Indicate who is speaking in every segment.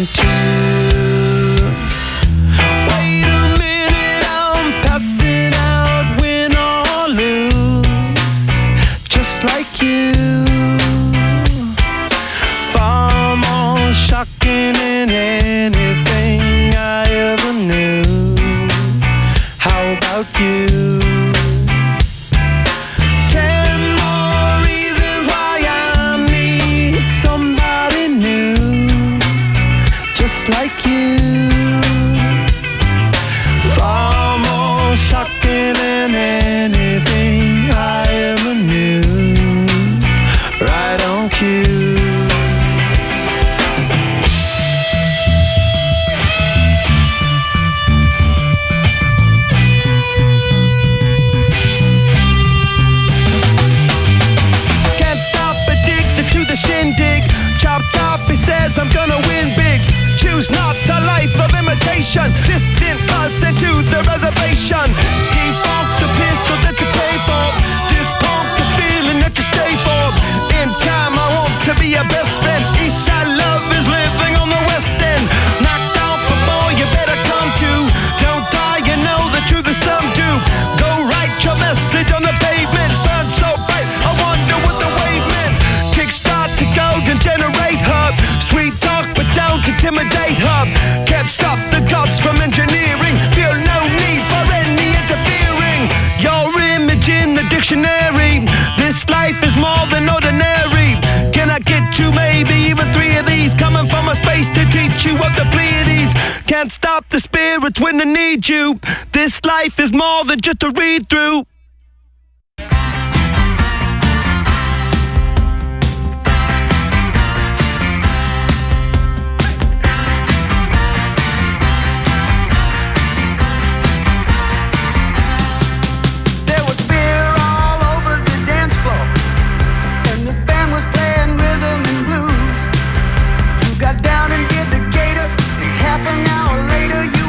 Speaker 1: too. Wait a minute, I'm passing out, win or lose, just like you. Far more shocking than anything I ever knew. How about you? Like you, far more shocking than anything I ever knew. Right on cue. Can't stop, addicted to the shindig. Chop top, he says I'm gonna win big. Choose not a life of imitation. Distant cousin to the reservation. Default the pistol that you pay for. Just pump the feeling that you stay for. In time I want to be your best friend. Eastside love is living on the west end. Knocked out before you better come to. Don't die, you know the truth is some do. Go write your message on the pavement. Burn so bright, I wonder what the wave meant. Kickstart the golden generate hub. Sweet talk but don't intimidate hub. Can't stop the gods from engineering. Feel no need for any interfering. Your image in the dictionary. This life is more than ordinary. Can I get you maybe even 3 of these? Coming from a space to teach you of the Pleiades. Can't stop the spirits when they need you. This life is more than just a read through.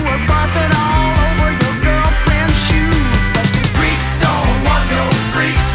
Speaker 2: Freaks don't want no freaks.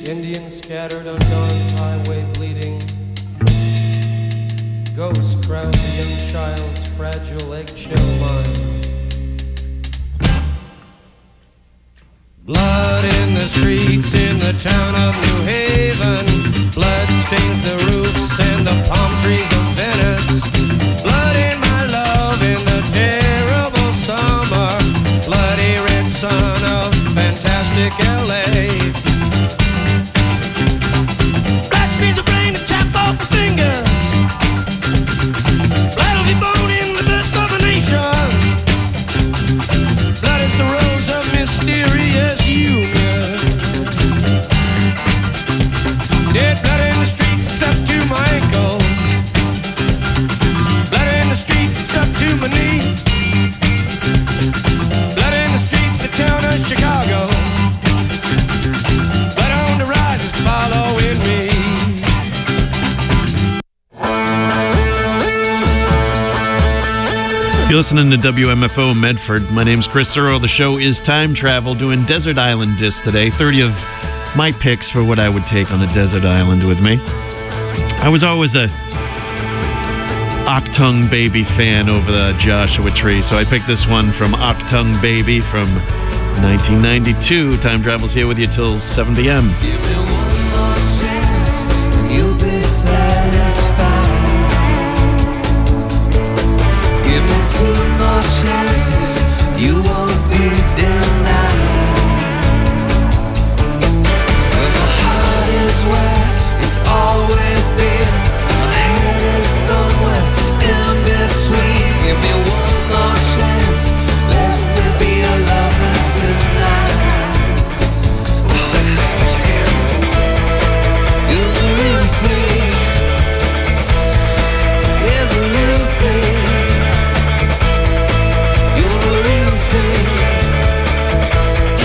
Speaker 2: Indians scattered on dawn's highway bleeding. Ghosts crowd the young child's fragile eggshell mind. Blood in the streets in the town of New Haven. Blood stains the roofs and the palm trees of Venice. Blood in my love in the terrible summer. Bloody red sun of fantastic LA. Blood screens the brain and chop off the fingers. Blood will be born in the birth of a nation. Blood is the rose of mysterious union. Dead blood in the streets, it's up to my ankles. Blood in the streets, it's up to my knee. Blood in the streets, the town of Chicago. Blood on the rise is following me.
Speaker 3: You're listening to WMFO Medford. My name's Chris Earl. The show is Time Travel, doing Desert Island Disc today. 30 of my picks for what I would take on a desert island with me. I was always a Achtung Baby fan over the Joshua Tree, so I picked this one from Achtung Baby from 1992. Time Travel's here with you till 7 p.m.
Speaker 4: Give me one more chance and you'll be satisfied. Give me two more chances, you won't be denied. When my heart is where it's always been, my head is somewhere in between. Give me one more chance, let me be a lover tonight. You're the real thing. You're the real thing. You're the real thing.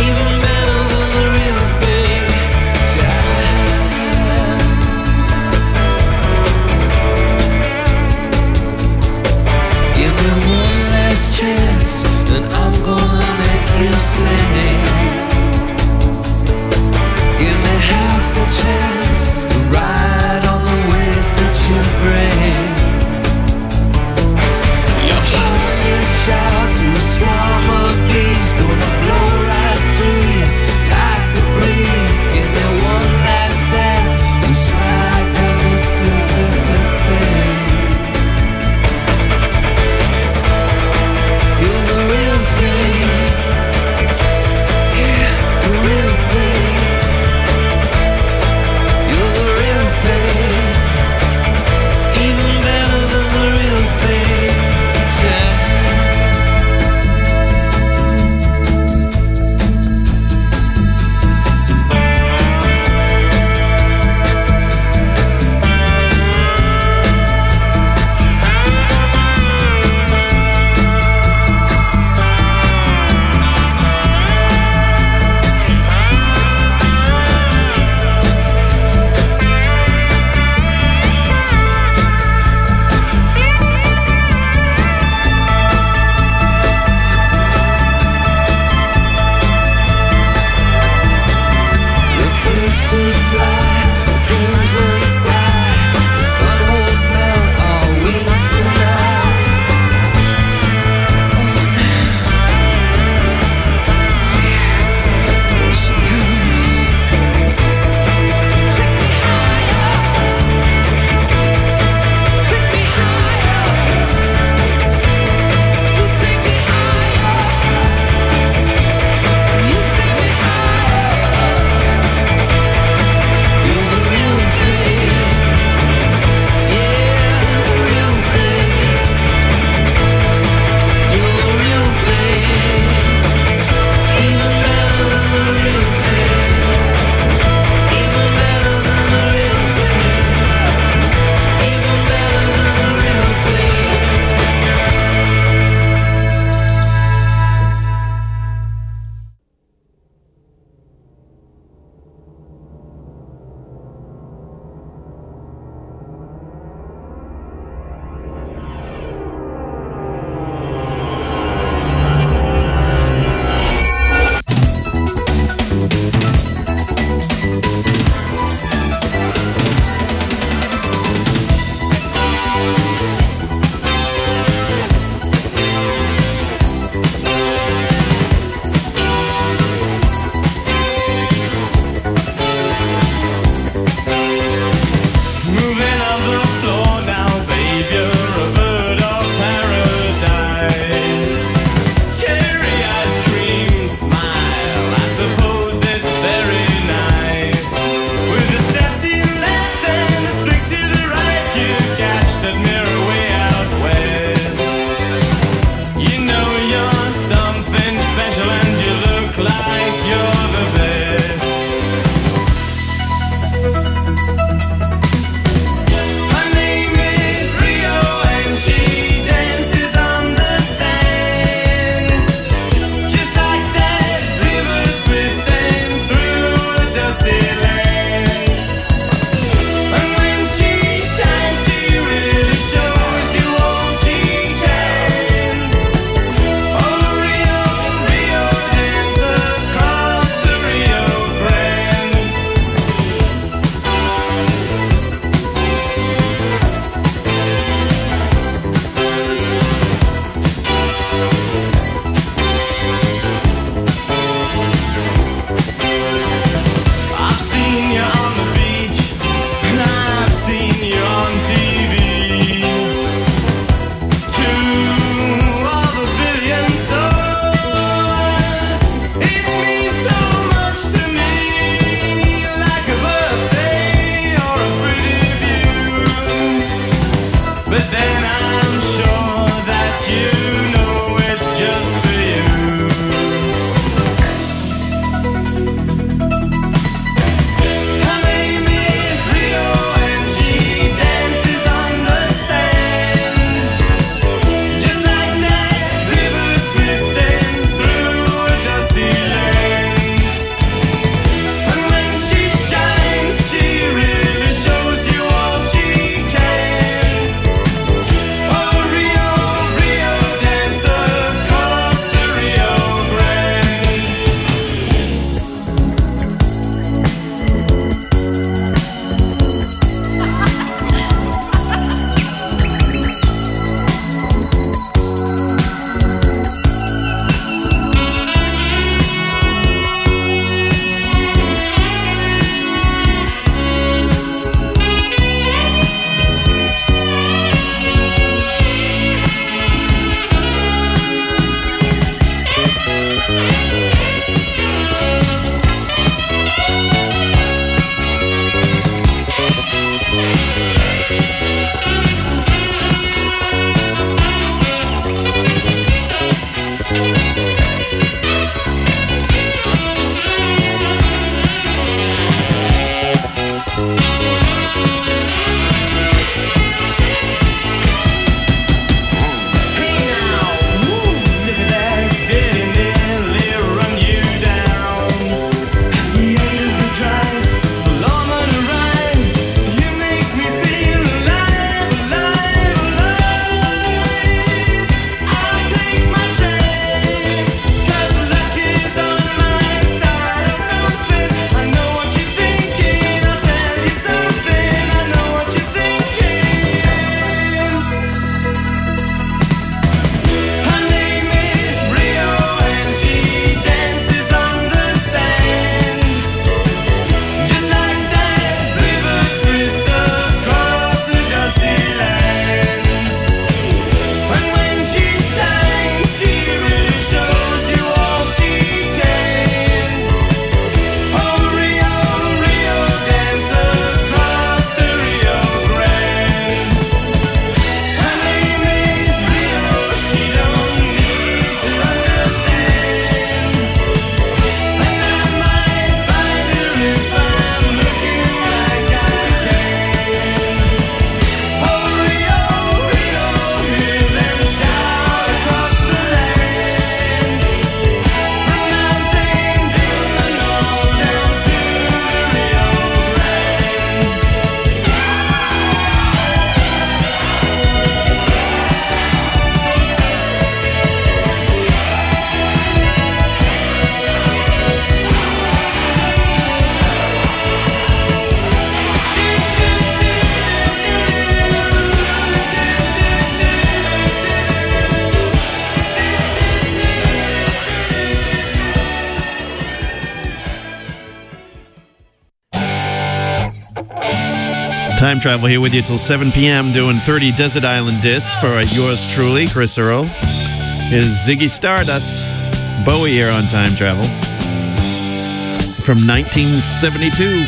Speaker 3: Time travel here with you till 7 p.m. doing 30 Desert Island discs for yours truly, Chris Earl. Is Ziggy Stardust, Bowie here on Time Travel from 1972.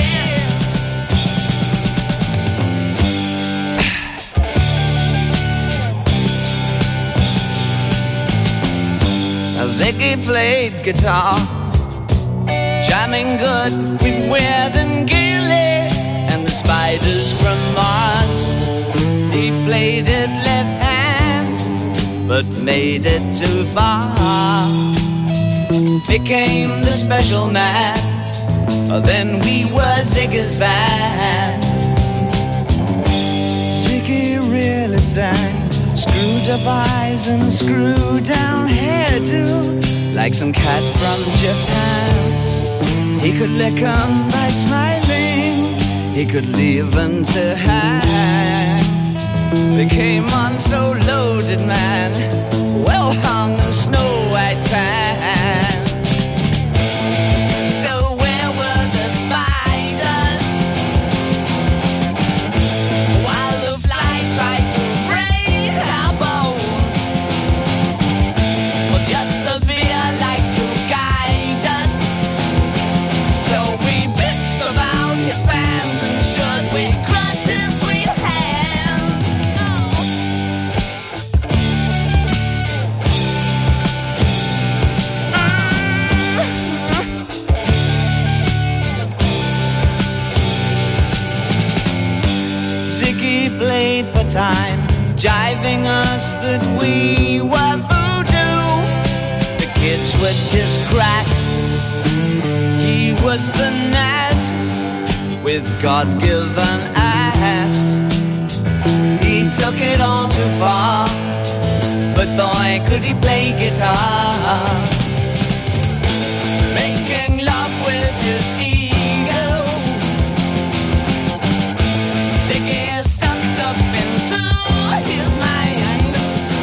Speaker 4: Ziggy played guitar, jamming good with Weird and Gilly and the Spiders from Mars. He played it left hand, but made it too far. Became the special man, then we were Ziggy's band. Ziggy really sang, screwed up eyes and screwed down hairdo, like some cat from Japan. He could lick 'em by smiling, he could leave them to hang. They came on so loaded, man, well hung in snow white tan. So where were the spiders while the fly tried to break our bones? Well, just the beer like to guide us, so we bitched about his fans and should we crush his sweet hands. Ziggy played for time, jiving us that we were voodoo. The kids were just crass, he was the Nas with God-given ass. He took it all too far, but boy could he play guitar. Making love with his ego, Ziggy is sucked up into his mind,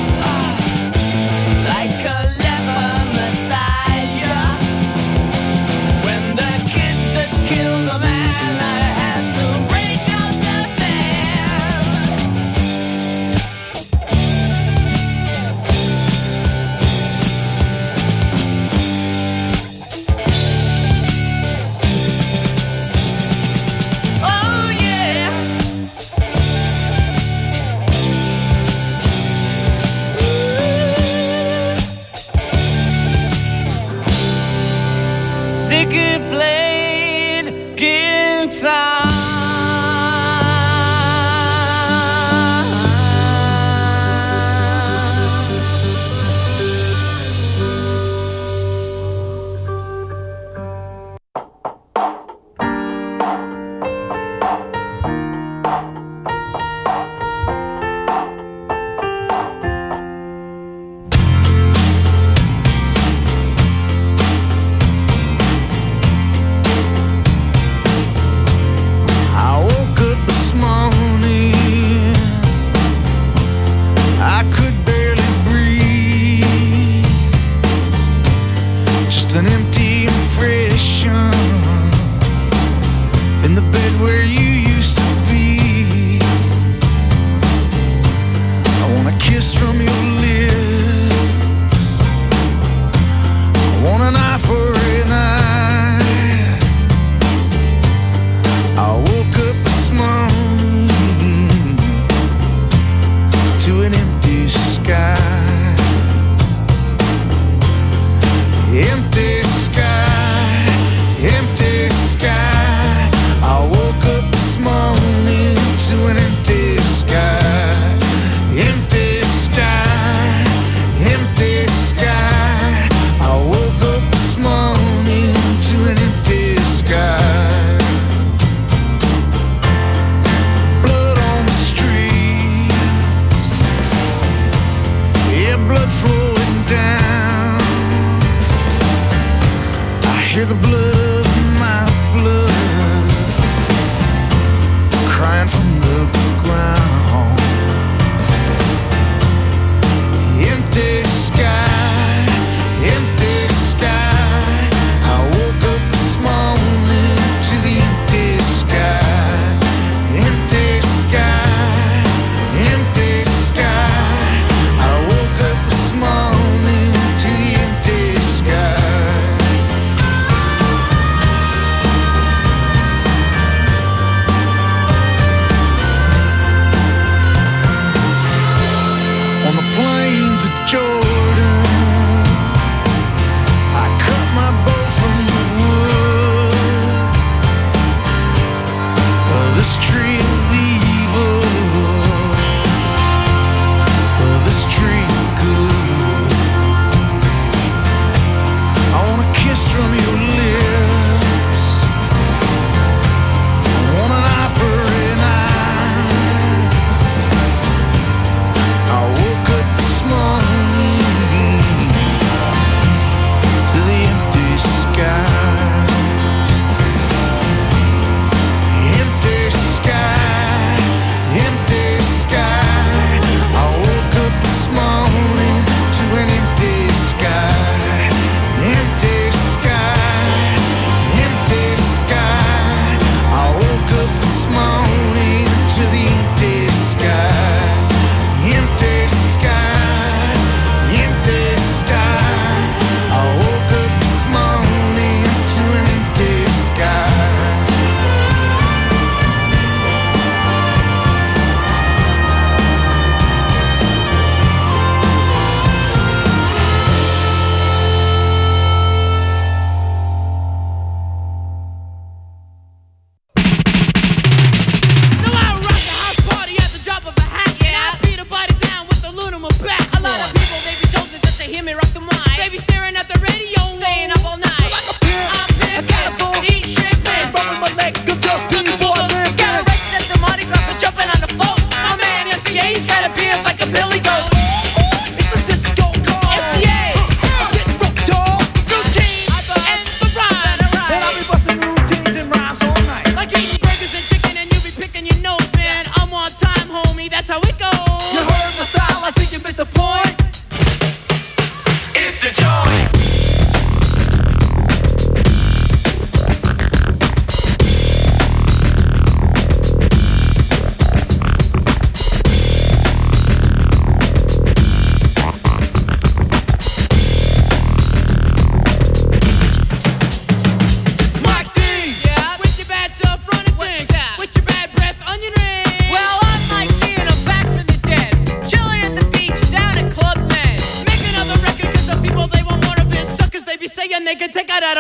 Speaker 4: like a leper messiah. When the kids had killed the man, I had to break up the band. Oh yeah. Ziggy played guitar.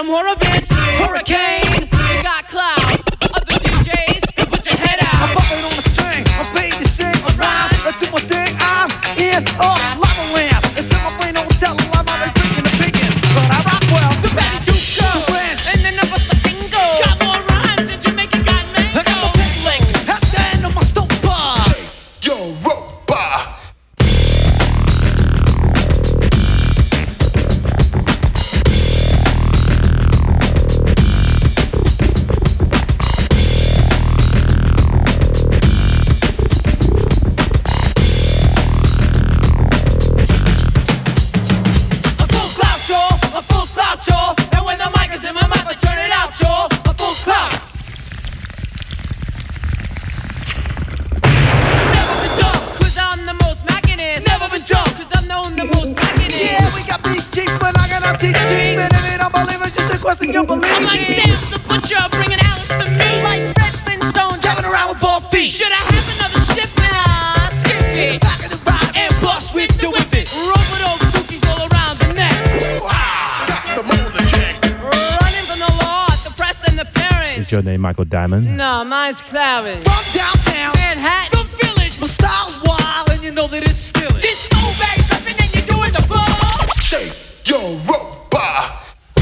Speaker 5: more events. Hurricane, you got cloud. Other DJs, put your head out.
Speaker 1: I'm bumping on the string, I'm paid to sing a rhyme. I do my thing, I'm in a lava lamp. It's in my brain, don't tell them I'm already freaking the picking. But I rock well, the Betty Duke go.
Speaker 5: And then there was the tingle. Got more rhymes than Jamaica got mango.
Speaker 1: I got the bootleg, half the end of my stove bar.
Speaker 6: Yo, robot.
Speaker 5: A full clout, y'all. And when the mic is in my mouth, I turn it out, y'all. A full clout. Never been dumb, cause I'm the most mackinest. Never been dumb, cause I'm known the most mackinest.
Speaker 1: Yeah, we got beef cheeks, but I got our teeth cheeks. Man, if you don't believe it, just a question you believe.
Speaker 5: I'm like Sam the Butcher, bringing Alice the meat. Like Fred Flintstone,
Speaker 1: Driving around with bald feet.
Speaker 5: should I have another ship? Nah, skip it.
Speaker 1: Back in the ride
Speaker 5: And bust with the whip it. Roll with those cookies all around the neck. Running from the law, the press and the parents.
Speaker 7: Is your name Michael Diamond?
Speaker 5: No, mine's Clarence.
Speaker 1: from downtown.
Speaker 5: Manhattan.
Speaker 1: From Village. My style's wild, and you know that it's still it.
Speaker 5: This old bag's rapping and you're doing the ball.
Speaker 6: Shake your robot.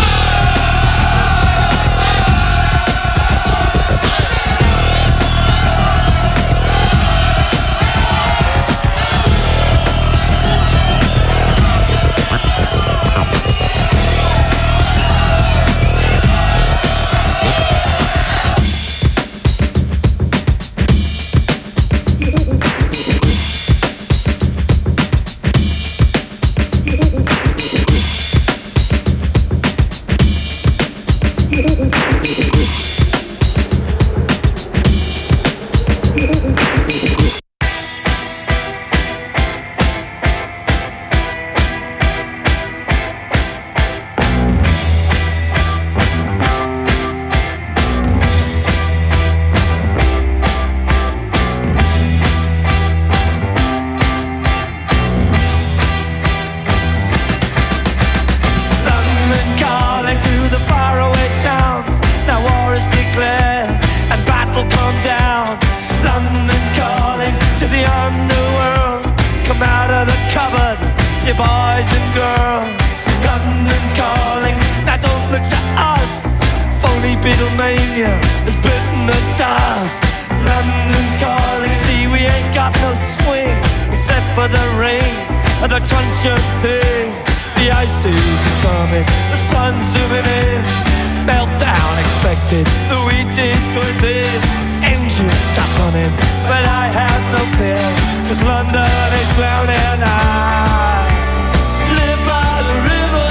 Speaker 1: London calling to the faraway towns. Now war is declared and battle come down. London calling to the underworld. Come out of the cupboard, you boys and girls. London calling, now don't look to us. Phony Beatlemania has bitten the dust. London calling, see we ain't got no swing except for the rain and the truncheon thing. The ice age is coming, the sun's zooming in. Meltdown expected, the wheat is going thin. Engines stop running, but I have no fear, cause London is drowning. I live by the river,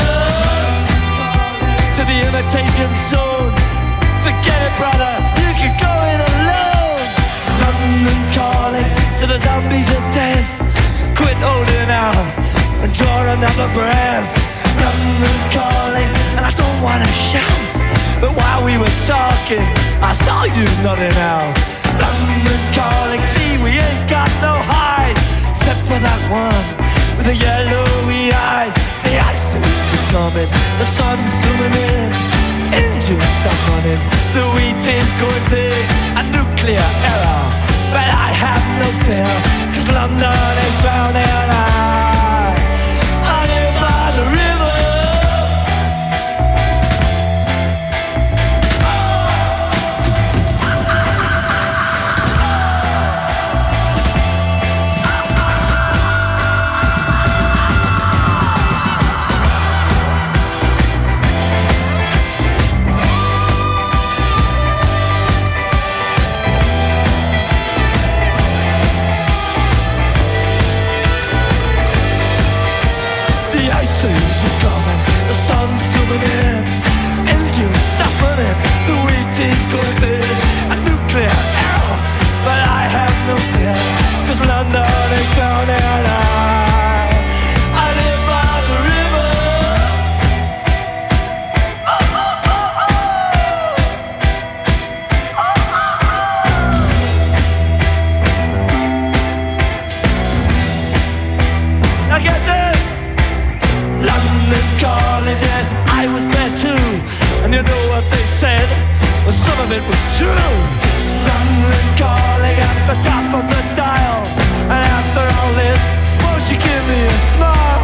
Speaker 1: to the imitation zone. Forget it, brother, you can go it alone. London calling to the zombies of death. Quit holding out and draw another breath. London calling, and I don't wanna shout, but while we were talking, I saw you nodding out. London calling, see we ain't got no hide, except for that one with the yellowy eyes. The ice age is coming, the sun's zooming in. Engines stop running, the wheat is going thin. A nuclear error, but I have no fear, cause London is drowning. I live by the river. London calling at the top of the dial. And after all this, won't you give me a smile?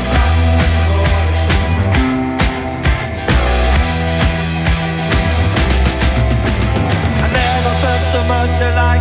Speaker 1: I never felt so much alike.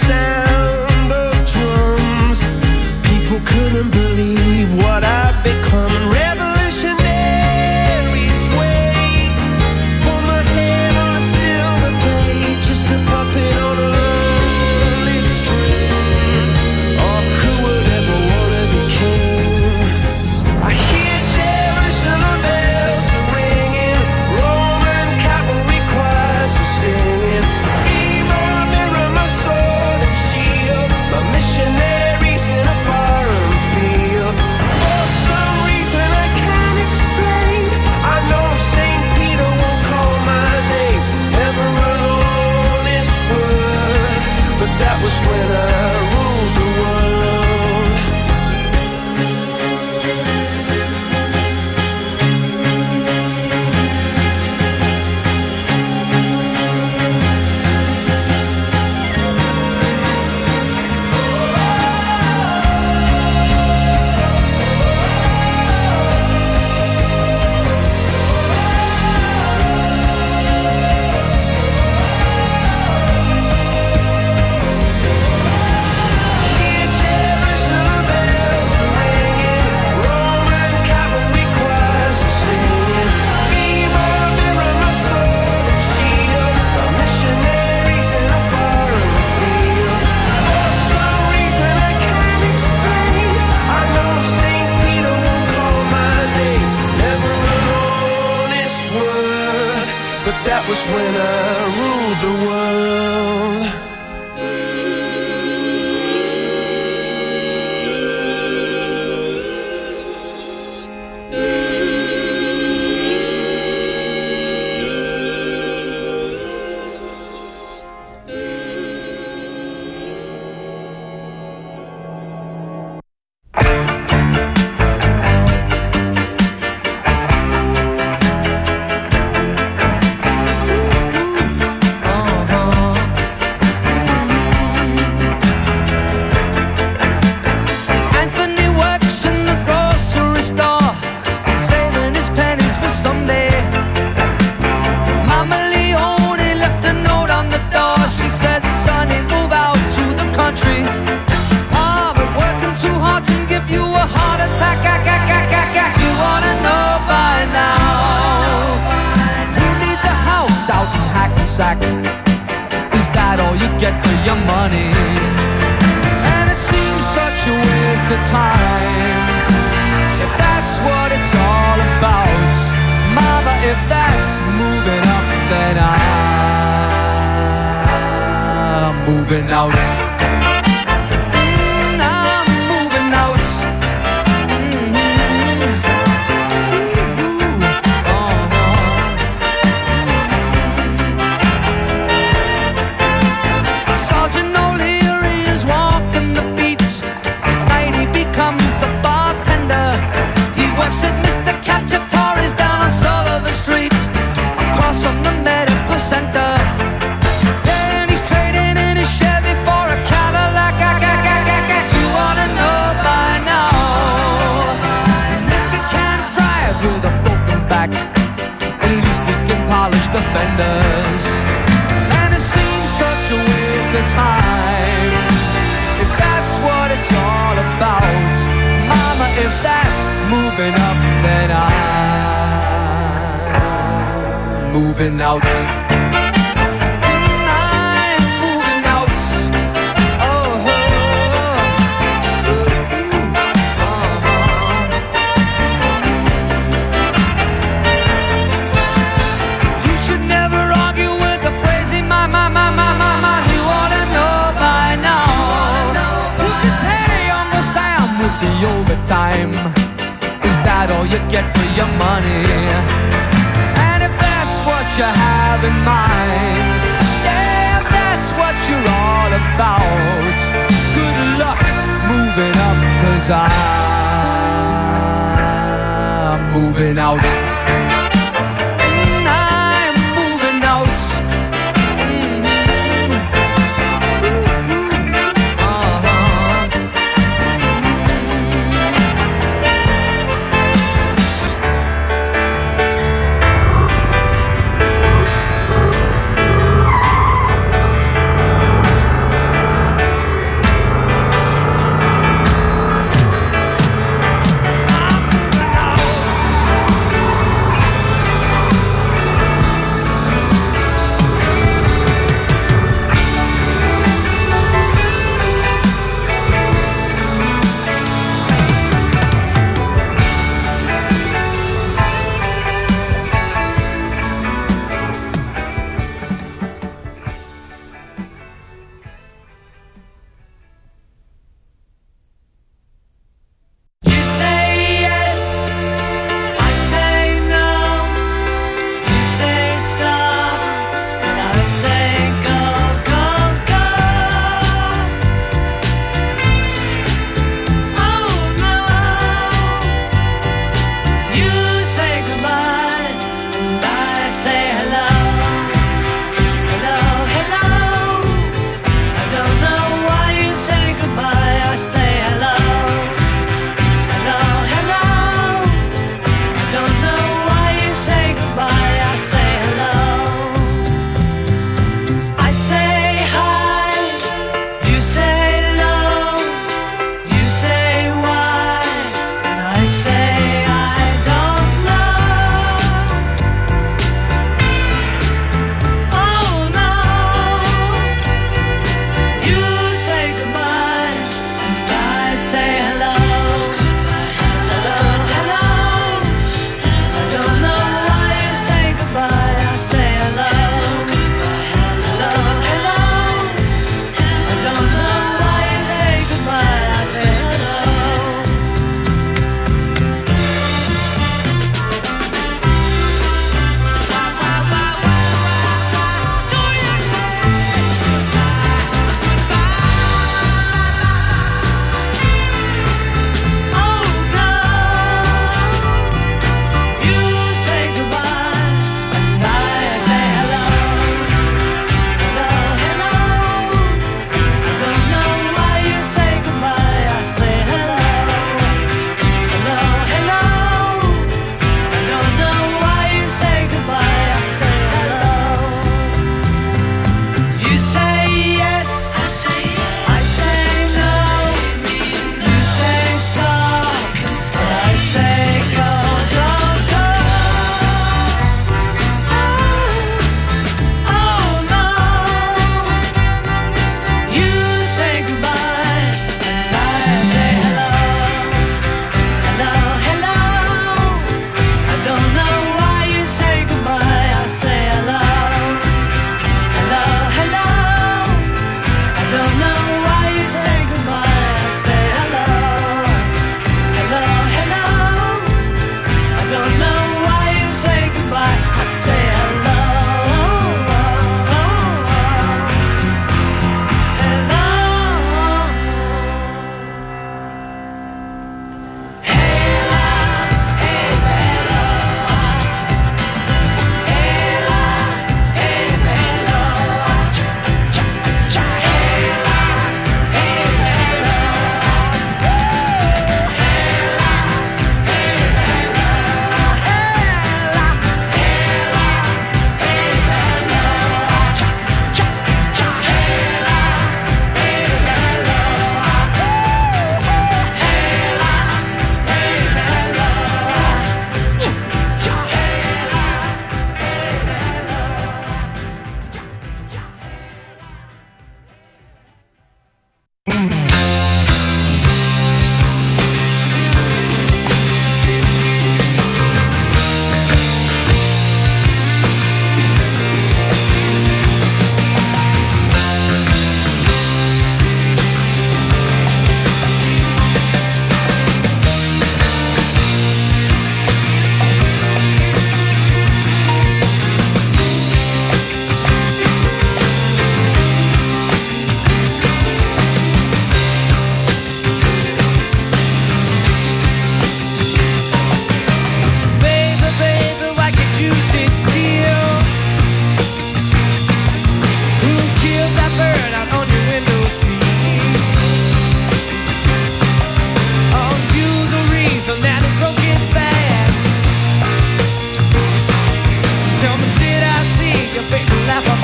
Speaker 1: sound of drums. People couldn't believe what I'd become. Revolutionaries wait for my head on a silver plate, just a puppet on a lonely string. Oh, who would ever want to be king? I hear Jerusalem bells are ringing, Roman cavalry choirs are singing. Be my mirror, my sword and shield, my missionaries in a foreign field. For some reason I can't explain, I know St. Peter won't call my name ever alone this word, but that was when I ruled the world. Hear Jerusalem bells are ringing, Roman cavalry choirs are singing. Be my mirror, my sword and shield, my missionaries in a foreign field. For some reason I can't explain, I know St. Peter won't call my name ever alone this word, but that was when I ruled the world.
Speaker 5: Anthony works in the grocery store, saving his pennies for someday. Mama Leone left a note on the door. She said, "Sonny, move out to the country. Oh, but working too hard can give you a heart attack. You wanna know by now who needs a house out in Hackensack? Is that all you get for your money? And it seems such a waste of time, if that's what it's all about. Mama, if that's moving up, then I'm moving out. I'm moving out. Sergeant O'Leary is walking the beat. Night he becomes a bartender. He works at Mr. Cacciatore's down on Sullivan Street, across from the medical center. And he's trading in his Chevy for a Cadillac. You wanna know by now, he can't drive with a broken back, at least he can polish the fenders. And it seems such a waste of time, if that's what it's all about. Mama, if that's moving up, then I'm moving out. I'm moving out. Oh, you should never argue with a crazy man. You oughta know by now. You can pay Uncle Sam with the overtime. Is that all you get for your money? And if that's what you have in mind, yeah, if that's what you're all about, good luck moving up, 'cause I'm moving out. I'm moving out.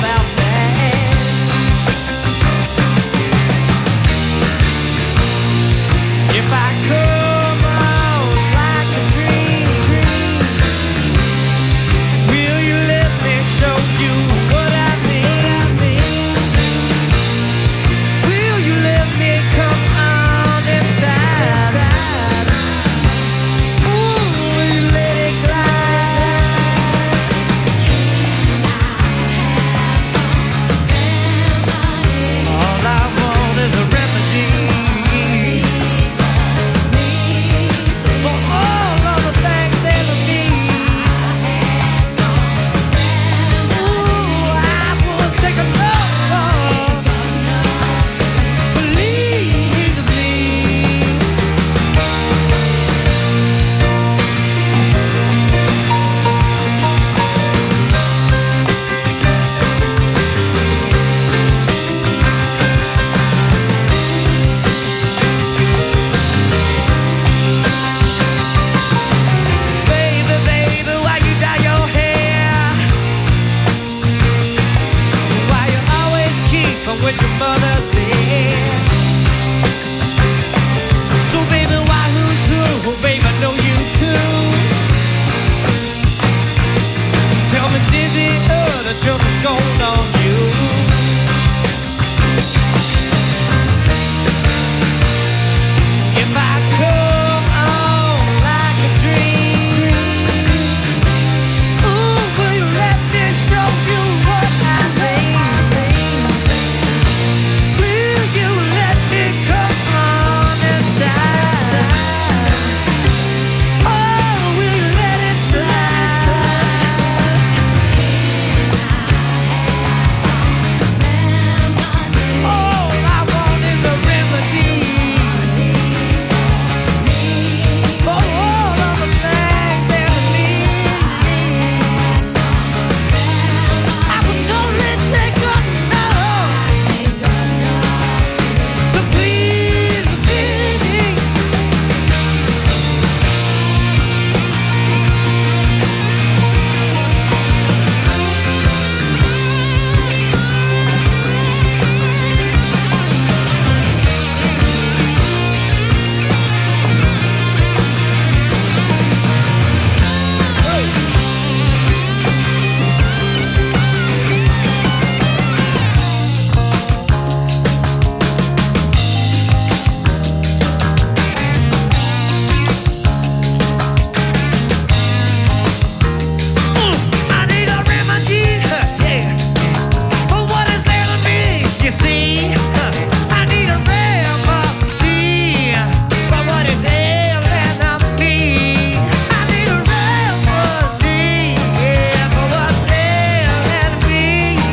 Speaker 5: about that. If I come on like a dream, will you let me show you what I mean? Will you let me come on inside? Ooh, will you let it glide? All I want is a remedy for all of the things that I need. Ooh, I will take a look. Please, please. Baby, baby, why you dye your hair? Why you always keep with your mother's hair? So baby, why who's who? Baby, I know you too. Tell me, did the other children's going on you? If I come on like a dream, ooh, will you let me show you what I mean? Will you let me come on inside? Oh, will you let it slide? All I want is a remedy for all of the things that I need. I would surely take enough to please the feeling. I need a remedy, yeah, for what is ailing me. You see, I need a remedy for what is ailing me. I need a remedy, yeah, for what's ailing me.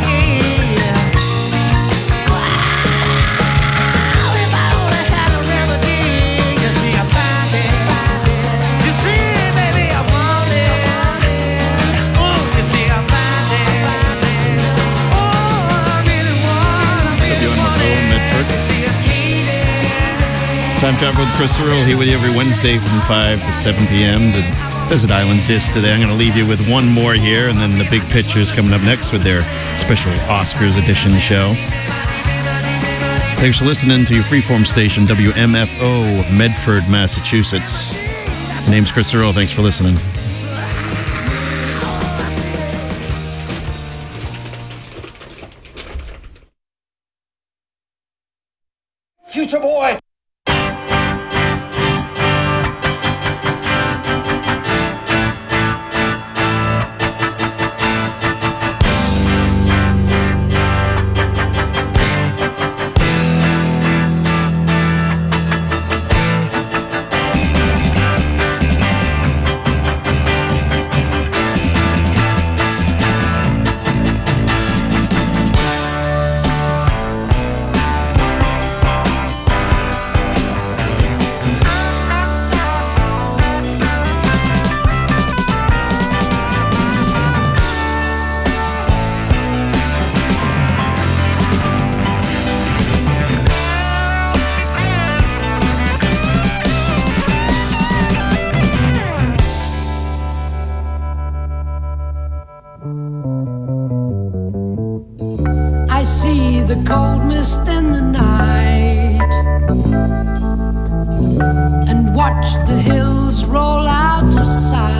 Speaker 5: Wow, if I only had a remedy, you see, I find it. You see, baby, I want it. Oh, you see, I find it. Oh, I really want it.
Speaker 3: WMFO Medford.
Speaker 5: You see, I need it.
Speaker 3: Time Travel with Chris Earl here with you every Wednesday from 5 to 7 p.m. The Desert Island Disc today. I'm going to leave you with one more here, and then the Big Pictures coming up next with their special Oscars edition show. Thanks for listening to your freeform station, WMFO, Medford, Massachusetts. My name's Chris Earl. Thanks for listening.
Speaker 6: Future boy.
Speaker 7: I see the cold mist in the night and watch the hills roll out of sight.